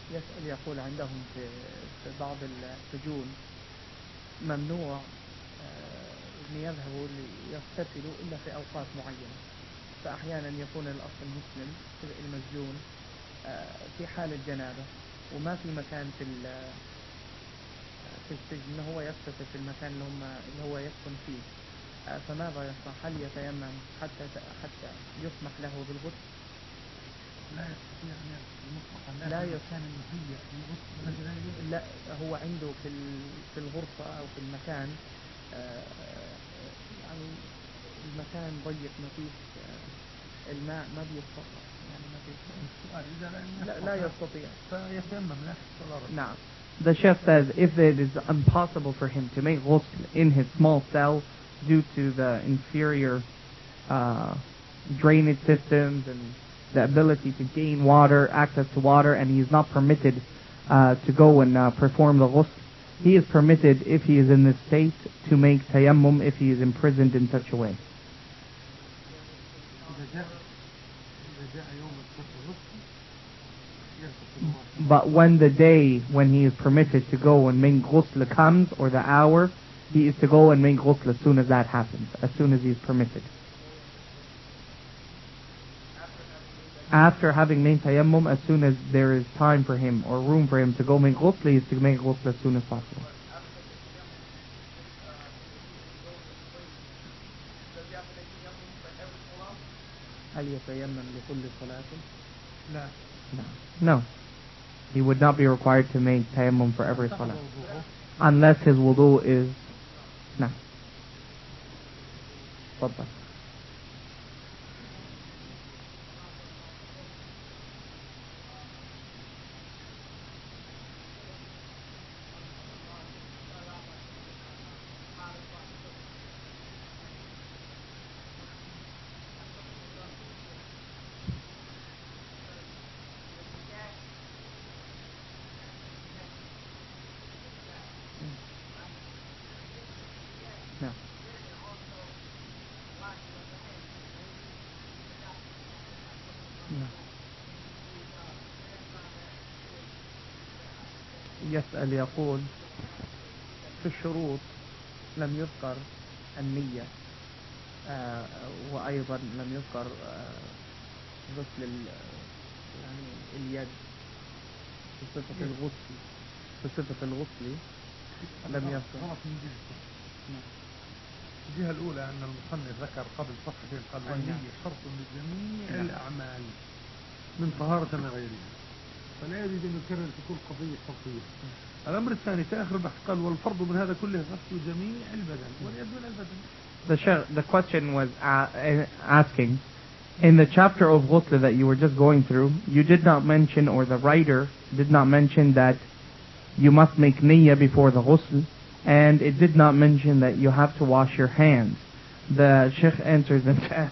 يسأل يقول عندهم في بعض السجون ممنوع أن يذهبوا ليغتسلوا إلا في أوقات معينة، فأحيانا يكون الأخ المسلم المسجون في حال الجنابة وما في مكان في السجن هو يغتسل في المكان اللي هو يسكن فيه، فماذا يصنع؟ هل يتيمم حتى يسمح له بالغسل؟ لا يستطيع أن يغسل مطلقا، لا كان مهيأ للغسل. لا، هو عنده في الغرفة أو في المكان يعني المكان ضيق ما فيه الماء، ما بيستطيع يعني ما بيستطيع. لا يستطيع فيتيمم لا صلاة. نعم. The Sheikh says if it is impossible for him to make ghusl in his small cell due to the inferior drainage systems and the ability to gain water, access to water, and he is not permitted to go and perform the ghusl, he is permitted, if he is in this state, to make tayammum if he is imprisoned in such a way. But when the day when he is permitted to go and make ghusl comes, or the hour, he is to go and make ghusl as soon as that happens, as soon as he is permitted. After having made tayammum, as soon as there is time for him or room for him to go make ghusl, he is to make ghusl as soon as possible. هل يتيمم لكل صلاة؟ لا. No. He would not be required to make tayammum for every salah. Unless his wudu is... No. تفضل. No. No. يسأل يقول في الشروط لم يذكر النية وأيضا لم يذكر غسل يعني اليد بصفة الغسل، بصفة الغسل لم يذكر. الجهة الأولى أن المصنف ذكر قبل صفحتين قال والنية شرط لجميع الأعمال من طهارة وغيرها، فلا يجوز أن يكرر في كل قضية شرطية. الأمر الثاني في آخر البحث قال والفرض من هذا كله غسل جميع البدن واليد من البدن. The question was asking, in the chapter of ghusl that you were just going through, you did not mention, or the writer did not mention, that you must make niyyah before the ghusl, and it did not mention that you have to wash your hands. The Sheikh answers and says,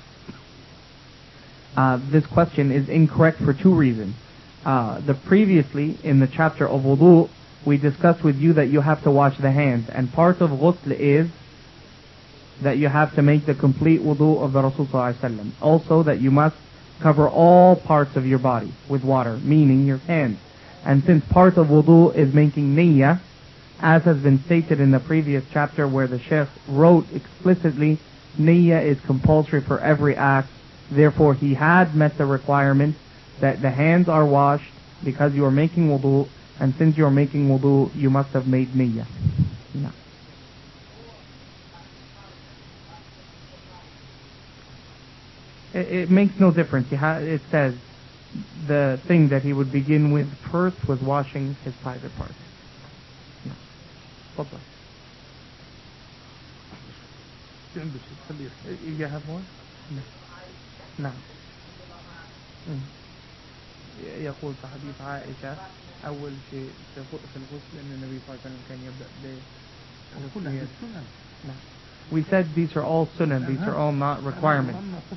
this question is incorrect for two reasons. Previously, in the chapter of wudu, we discussed with you that you have to wash the hands, and part of ghusl is that you have to make the complete wudu of the Rasul sallallahu alaihi wasallam. Also that you must cover all parts of your body with water, meaning your hands. And since part of wudu is making niyyah, as has been stated in the previous chapter where the Sheikh wrote explicitly, niyyah is compulsory for every act. Therefore he had met the requirement that the hands are washed because you are making wudu, and since you are making wudu, you must have made niyyah. No. It makes no difference. It says the thing that he would begin with first was washing his private parts. No. تفضل. You have more? No. يقول في حديث عائشة أول شيء في الغسل أن النبي صلى الله عليه وسلم كان يبدأ بغسل. نعم. We said these are all sunnah. These are all not requirements.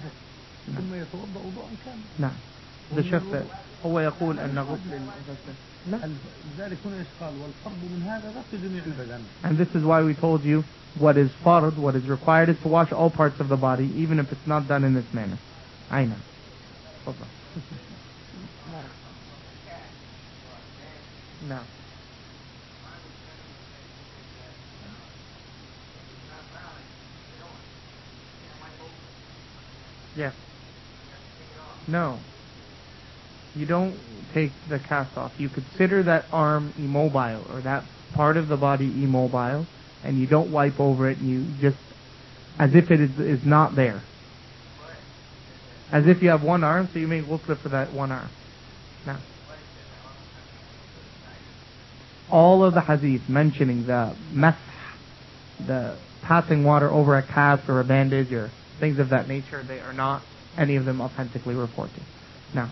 نعم. The Sheikh said هو يقول أن غسل لذلك هنا إشكال والفرض من هذا غسل جميع البدن. And this is why we told you what is fard, what is required is to wash all parts of the body, even if it's not done in this manner. I know. نعم. Yes. No. You don't take the cast off. You consider that arm immobile, or that part of the body immobile, and you don't wipe over it, and you just, as if it is not there. As if you have one arm, so you make ghusl for that one arm. Now, all of the hadith mentioning the masah, the passing water over a cast or a bandage or things of that nature, they are not any of them authentically reported. Now,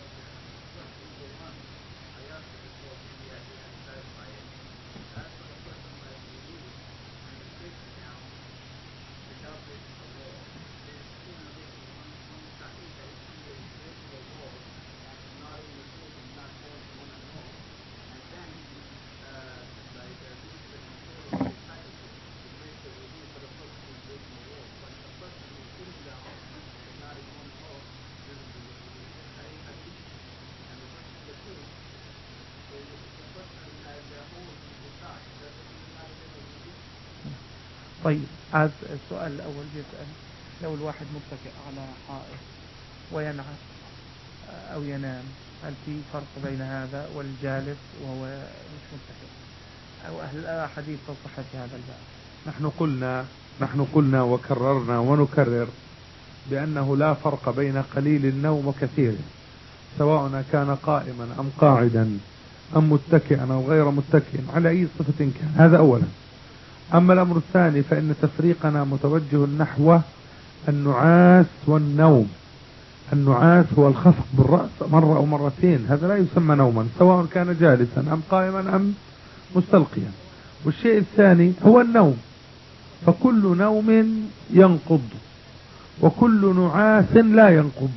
طيب السؤال الأول بيسأل لو الواحد متكئ على حائط وينعس أو ينام، هل في فرق بين هذا والجالس وهو مش متكئ، أو أهل الأحاديث في صحة هذا الباب؟ نحن قلنا وكررنا ونكرر بأنه لا فرق بين قليل النوم وكثيره، سواء كان قائما أم قاعدا أم متكئا أو غير متكئ على أي صفة كان. هذا أولا. أما الأمر الثاني فإن تفريقنا متوجه نحو النعاس والنوم. النعاس هو الخفق بالرأس مرة أو مرتين، هذا لا يسمى نوما، سواء كان جالسا أم قائما أم مستلقيا. والشيء الثاني هو النوم، فكل نوم ينقض وكل نعاس لا ينقض.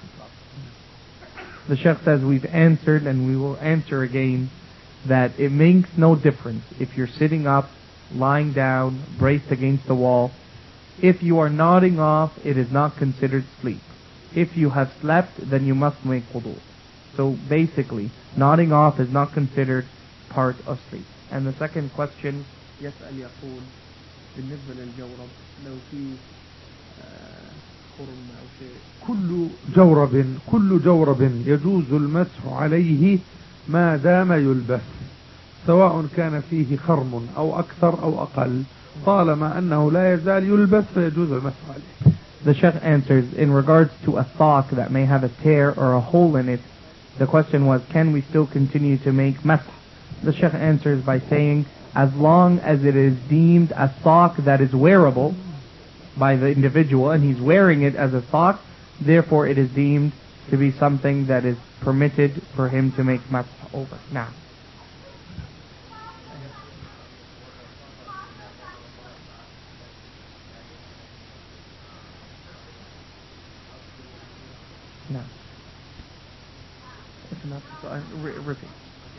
The Sheikh says we've answered and we will answer again that it makes no difference if you're sitting up, lying down, braced against the wall. If you are nodding off, it is not considered sleep. If you have slept, then you must make wudu. So basically, nodding off is not considered part of sleep. And the second question, يسأل يقول بالنسبة للجورب لو في خرم أو شيء. كل جورب يجوز المسح عليه ما دام يلبس، سواء كان فيه خرم أو أكثر أو أقل، طالما أنه لا يزال يلبس فيجوز المسح عليه. The Sheikh answers in regards to a sock that may have a tear or a hole in it. The question was, can we still continue to make masah? The Sheikh answers by saying, as long as it is deemed a sock that is wearable by the individual and he's wearing it as a sock, therefore it is deemed to be something that is permitted for him to make masah over. Now, no. If not, so repeat.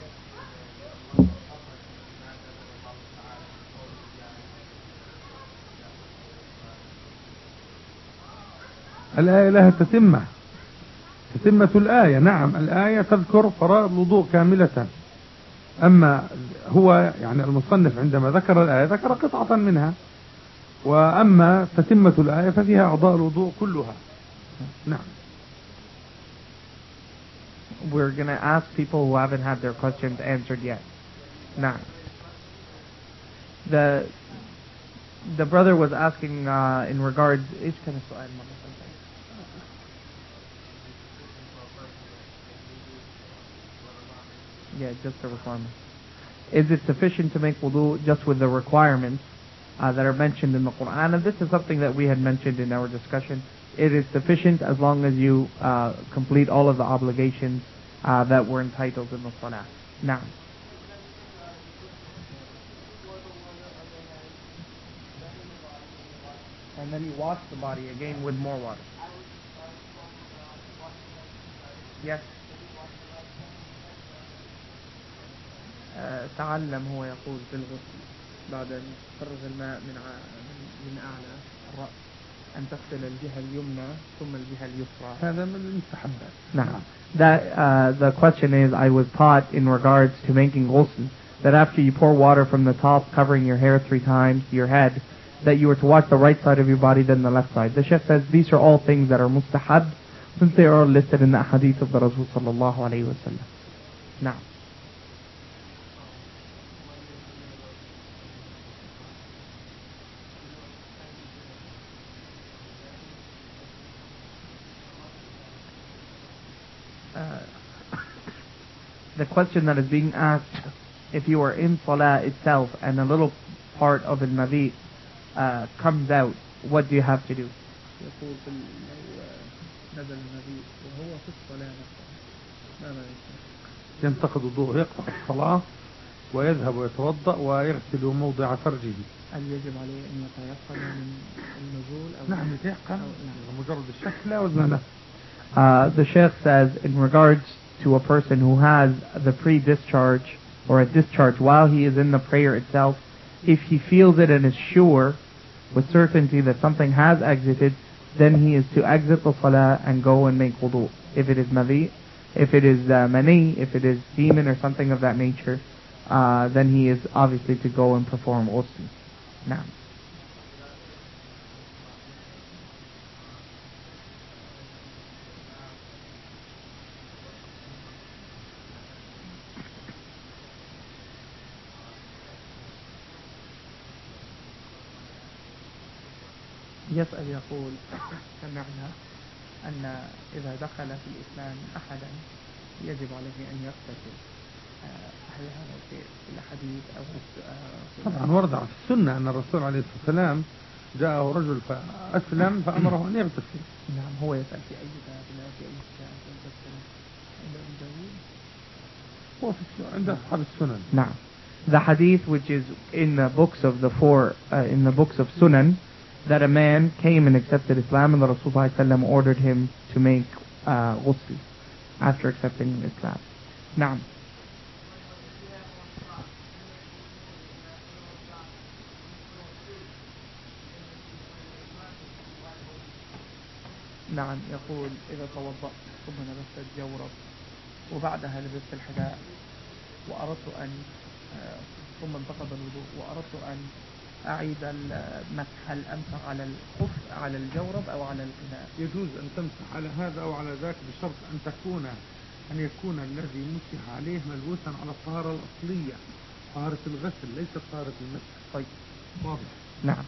الآية لها تتمة الآية. نعم، الآية تذكر فرائض الوضوء كاملة. أما هو يعني المصنف عندما ذكر الآية ذكر قطعة منها، وأما تتمة الآية ففيها أعضاء الوضوء كلها. نعم. We're going to ask people who haven't had their questions answered yet. Now, the brother was asking in regards. إيش كان السؤال مرة ثانية؟ Yeah, just the requirement. Is it sufficient to make wudu just with the requirements that are mentioned in the Quran? And this is something that we had mentioned in our discussion. It is sufficient as long as you complete all of the obligations that were entitled in the Salah. Now, and then you wash the body again with more water. Yes. تعلم هو يقول في الغسل بعد أن يفرغ الماء من أعلى الرأس أن تغسل الجهة اليمنى ثم الجهة اليسرى. هذا من المستحبات. نعم. The question is, I was taught in regards to making ghusl that after you pour water from the top covering your hair 3 times to your head, that you were to wash the right side of your body then the left side. The Sheikh says these are all things that are mustahab since they are listed in the hadith of the Rasul sallallahu alayhi wa sallam. Now. The question that is being asked, if you are in salah itself and a little part of al-madhi comes out, what do you have to do? يقول لو نزل المذي وهو في الصلاة نفسها ماذا يصنع؟ ينتقد وضوءه، يقطع الصلاة ويذهب ويتوضأ ويغسل موضع فرجه. هل يجب عليه أن يتيقن من النزول أو نعم يتيقن مجرد الشك لا وزن له. The Sheikh says in regards to a person who has the pre-discharge or a discharge while he is in the prayer itself, if he feels it and is sure with certainty that something has exited, then he is to exit the salah and go and make wudu. If it is madhi, if it is mani, if it is semen or something of that nature, then he is obviously to go and perform ghusl. Now. يسأل يقول سمعنا أن إذا دخل في الإسلام أحدا يجب عليه أن يغتسل. هل هذا في الحديث أو طبعا ورد في السنة أن الرسول عليه الصلاة والسلام جاءه رجل فأسلم فأمره أن يغتسل. نعم هو يسأل في أي باب لا في أي كتاب يغتسل عند أبي داود هو عند أصحاب السنن. نعم. The hadith which is in the books of the in the books of Sunan, that a man came and accepted Islam and the Rasulullah ordered him to make ghusl after accepting Islam. Naam. نعم يقول إذا توضأت ثم لبست الجورب وبعدها لبست الحذاء وأردت أن ثم انتقض الوضوء وأردت أن أعيد المسح، هل أمسح على الخف على الجورب أو على الحذاء؟ يجوز أن تمسح على هذا أو على ذاك بشرط أن يكون الذي مسح عليه ملبوسا على الطهارة الأصلية، طهارة الغسل ليست طهارة المسح. طيب واضح. نعم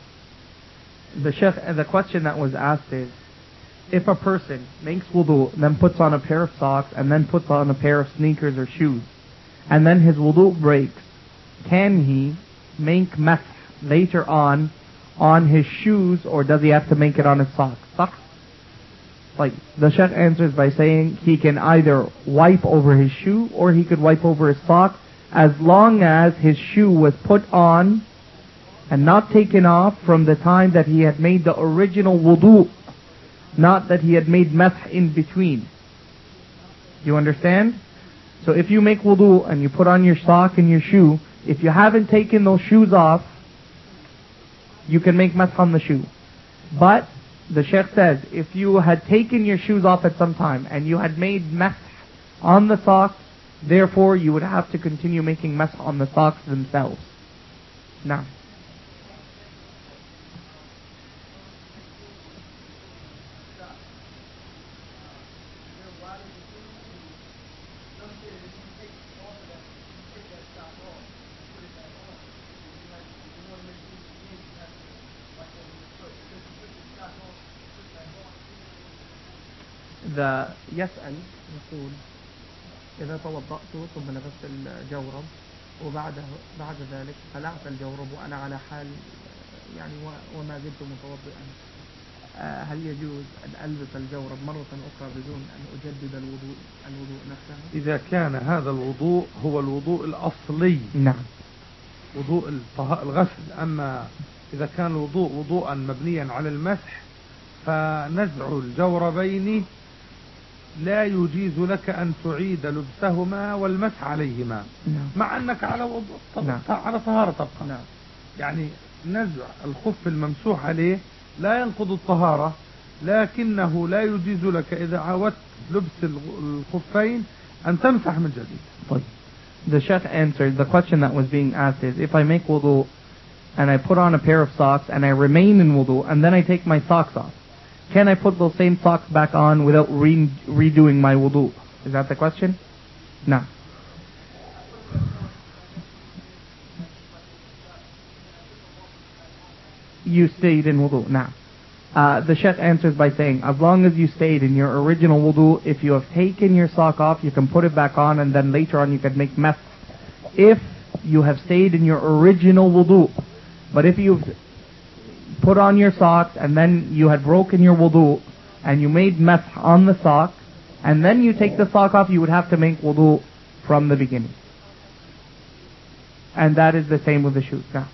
واضح. The question that was asked is, if a person makes wudu, then puts on a pair of socks and then puts on a pair of sneakers or shoes, and then his wudu breaks, can he make masah later on his shoes, or does he have to make it on his socks? Like the Sheikh answers by saying he can either wipe over his shoe or he could wipe over his sock, as long as his shoe was put on and not taken off from the time that he had made the original wudu, not that he had made masah in between. Do you understand? So if you make wudu and you put on your sock and your shoe, if you haven't taken those shoes off, you can make masah on the shoe. But the Sheikh says, if you had taken your shoes off at some time and you had made masah on the socks, therefore you would have to continue making masah on the socks themselves. Now. يسأل يقول إذا توضأت ثم لبست الجورب وبعد ذلك خلعت الجورب وأنا على حال يعني وما زلت متوضئا، هل يجوز أن ألبس الجورب مرة أخرى بدون أن أجدد الوضوء نفسه؟ إذا كان هذا الوضوء هو الوضوء الأصلي، نعم، وضوء الغسل. أما إذا كان الوضوء وضوءا مبنيا على المسح فنزع الجوربين لا يجيز لك أن تعيد لبسهما والمسح عليهما، مع أنك على وضوء على طهارة تبقى. يعني نزع الخف الممسوح عليه لا ينقض الطهارة، لكنه لا يجيز لك إذا عاودت لبس الخفين أن تمسح من جديد. طيب. The Sheikh answered, the question that was being asked is, if I make wudu and I put on a pair of socks and I remain in wudu and then I take my socks off, can I put those same socks back on without redoing my wudu? Is that the question? No. You stayed in wudu. Now, the Sheikh answers by saying, as long as you stayed in your original wudu, if you have taken your sock off, you can put it back on and then later on you can make masah. If you have stayed in your original wudu, but if you've put on your socks and then you had broken your wudu and you made masah on the sock and then you take the sock off, you would have to make wudu from the beginning. And that is the same with the shoes. Now.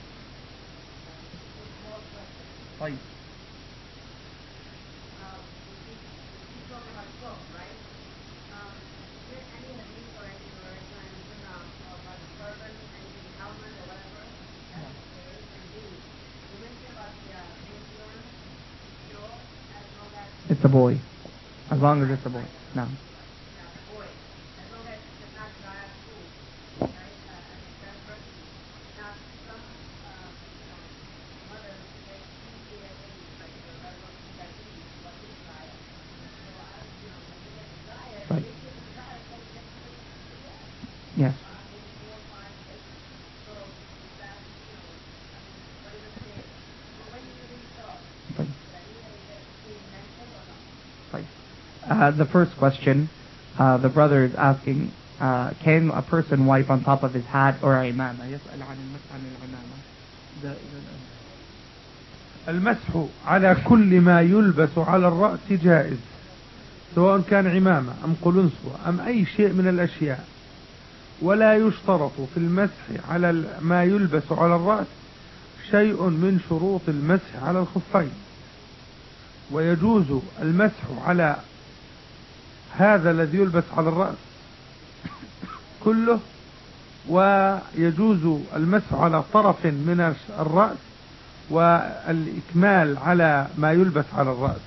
It's a boy. As long as it's a boy. No. Right. Yes. The first question, the brother is asking, can a person wipe on top of his hat or imamah? المسح على كل ما يلبس على الرأس جائز، سواء كان عمامة أم قلنسوة أم أي شيء من الأشياء، ولا يشترط في المسح على ما يلبس على الرأس شيء من شروط المسح على الخفين، ويجوز المسح على هذا الذي يلبس على الرأس كله، ويجوز المسح على طرف من الرأس والإكمال على ما يلبس على الرأس.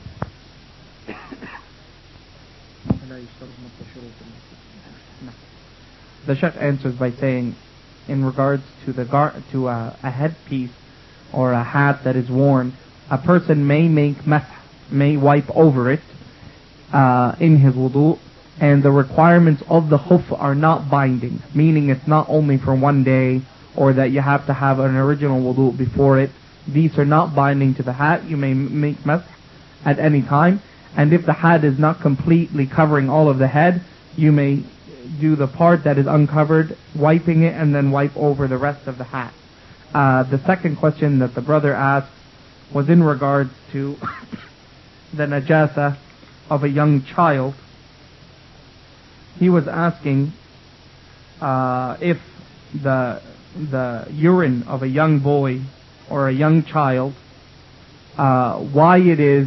The Sheikh answers by saying, in regards to a headpiece or a hat that is worn, a person may make masah, may wipe over it in his wudu, and the requirements of the khuf are not binding, meaning it's not only for one day or that you have to have an original wudu before it. These are not binding to the hat. You may make masah at any time, and if the hat is not completely covering all of the head, you may do the part that is uncovered, wiping it, and then wipe over the rest of the hat. The second question that the brother asked was in regards to the najasa of a young child. He was asking if the urine of a young boy or a young child, why it is,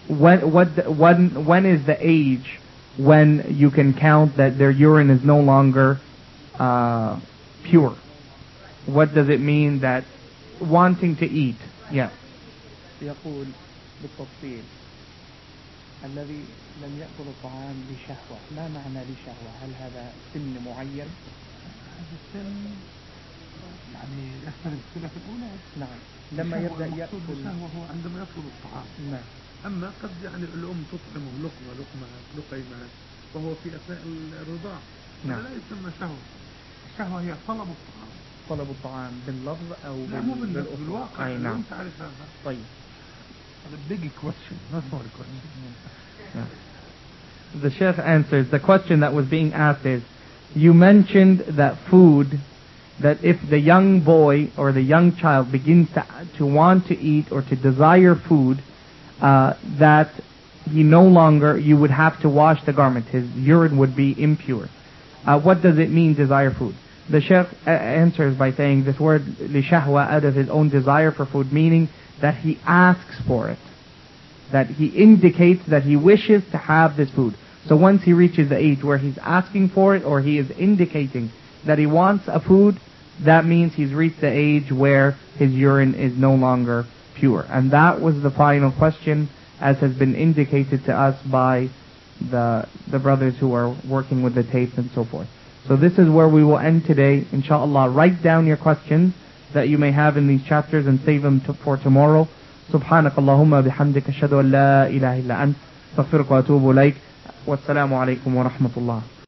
when is the age when you can count that their urine is no longer pure? What does it mean that wanting to eat? Yeah. يقول بالتفصيل الذي لم يأكل الطعام لشهوة، ما معنى لشهوة؟ هل هذا سن معين؟ هذا السن يعني يختلف اختلاف الأولى. نعم. لما يبدأ يأكل الشهوة هو عندما يطلب الطعام. نعم. أما قد يعني الأم تطعمه لقمة لقيمات وهو في أثناء الرضاع، نعم. لا يسمى شهوة. الشهوة هي طلب الطعام. طلب الطعام باللفظ أو بالواقع. أي نعم. تعرف هذا. طيب. A big question, not small question. The Sheikh answers, the question that was being asked is, you mentioned that food, that if the young boy or the young child begins to want to eat or to desire food, that he no longer, you would have to wash the garment, his urine would be impure. What does it mean, desire food? The Sheikh answers by saying this word lishahwa, out of his own desire for food, meaning that he asks for it, that he indicates that he wishes to have this food. So once he reaches the age where he's asking for it or he is indicating that he wants a food, that means he's reached the age where his urine is no longer pure. And that was the final question, as has been indicated to us by the brothers who are working with the tapes and so forth. So this is where we will end today, inshallah. Write down your questions that you may have in these chapters and save them for tomorrow. سبحانك اللهم بحمدك أشهد أن لا إله إلا أنت أستغفرك وأتوب إليك والسلام عليكم ورحمة الله.